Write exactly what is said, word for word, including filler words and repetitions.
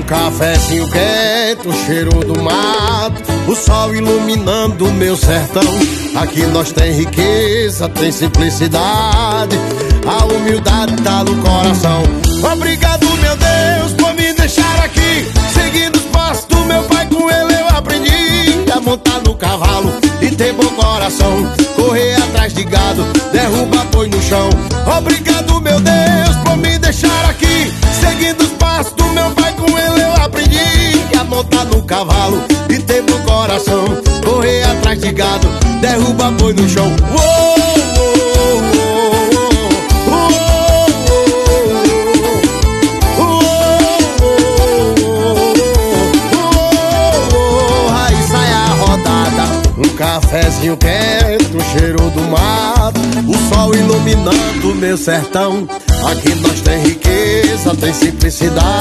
cafezinho quente, o cheiro do mato, o sol iluminando o meu sertão. Aqui nós tem riqueza, tem simplicidade, a humildade tá no coração. Obrigado, meu Deus, por me deixar aqui, seguindo os passos do meu pai. Com ele eu aprendi a montar no cavalo e ter bom coração, correr atrás de gado, derruba boi no chão. Obrigado, meu Deus, por me deixar aqui, seguindo os passos do meu pai. Com ele eu aprendi a montar no cavalo e ter bom coração, correr atrás de gado, derruba boi no chão. Uou! Um cafezinho quente, o cheiro do mato, o sol iluminando o meu sertão. Aqui nós tem riqueza, tem simplicidade.